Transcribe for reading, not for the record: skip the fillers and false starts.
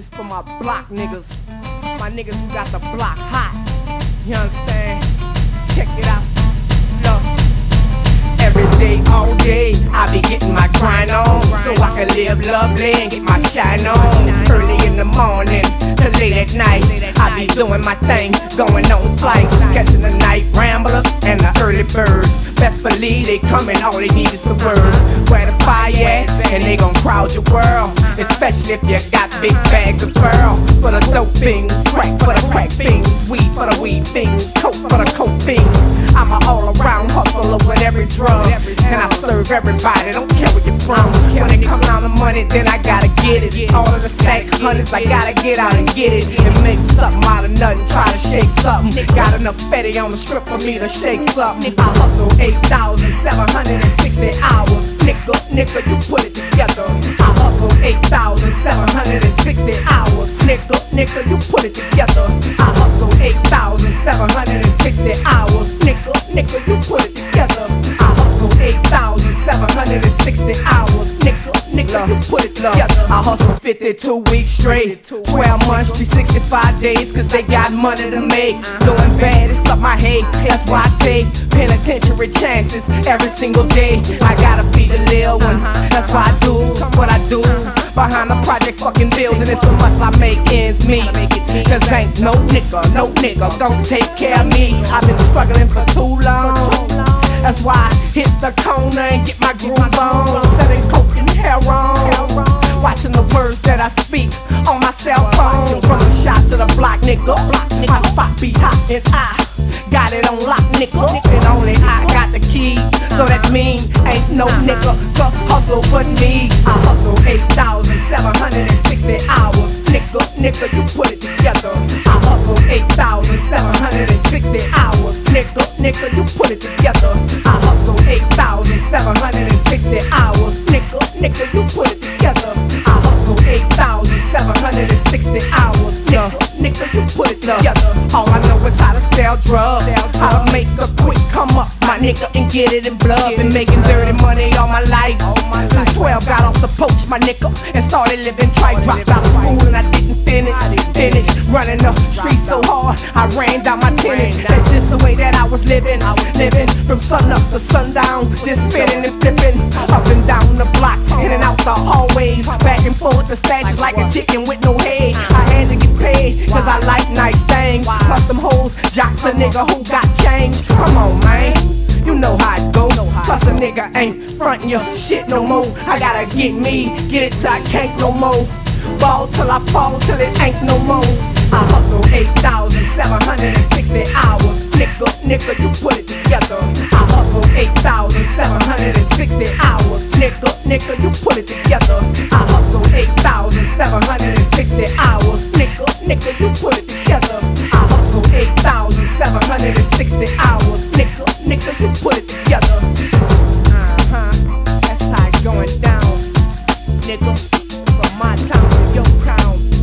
This for my block niggas. My niggas who got the block hot. You understand? Check it out. Look. Every day, all day, I be getting my grind on, so I can live lovely and get my shine on. Early in the morning to late at night, I be doing my thing, going on flights, catching the night ramblers and the early birds. Best believe they coming, all they need is the word. Where the fire at, and they gon' crowd your world, especially if you got big bags of pearl. For the dope things, crack for the crack things, weed for the weed things, coke for the coke things. I'm an all-around hustler with every drug, and I serve everybody, don't care where you're from. When it come down to money, then I gotta get it. All of the stack hundreds, I gotta get out and get it. And make something out of nothing, try to shake something. Got enough fatty on the strip for me to shake something. I hustle 8,760 hours. Nigga, you put it together. I hustle 8,760 hours. Nigga, you put it together. I hustle 8,760 hours. Nigga, you put it together. I hustle 8,760 hours. Nigga, you put it together. I hustle 52 weeks straight, 12 months, 365 days, cause they got money to make. Doing bad is something I hate, that's why I take penitentiary chances every single day. I gotta feed the little one, that's why I do what I do. Behind the project fucking building, it's a must I make ends meet. Cause ain't no nigga gon' take care of me. I've been struggling for too long, that's why I hit the corner and get my groove on. Selling coke and heroin, watching the words that I speak on my cell phone. From the shop to the block, nigga, my spot be hot and I got it on lock, nigga, and only I got the key. So that mean ain't no nigga to hustle but me. I hustle 8,760 hours. Nigga, you put it together. I hustle 8,760 hours. Nigga, you put it together. I hustle 8,760 hours. Nigga, you put it together. I hustle 8,760 hours. Nigga, you put it together. All I know is how to sell drugs, how to make a quick come up, my nigga, and get it in blood. Been making dirty money all my life, since 12 got off the poach, my nigga, and started living tripe. Dropped out of school and I didn't finish. Running the streets so hard, I ran down my tennis. That's just the way that I was living from sun up to sundown, just spinning and flipping up and down the block, in and out the hallways, back and forth the stashes like a chicken with no head. I had to get paid, cause I like nice things. Plus them hoes, jocks a nigga who got change. Come on, man, you know how it go. Plus a nigga ain't frontin' your shit no more. I gotta get it till I can't no more. Ball till I fall, till it ain't no more. I hustle 8,760 hours. Nigga, you put it together. I hustle 8,760 hours. Nigga, you put it together. I hustle 8,760 hours. Nigga, you put it together. I hustle 8,760 hours. Nigga, you put it together. That's how it going down, nigga. From my town to your town.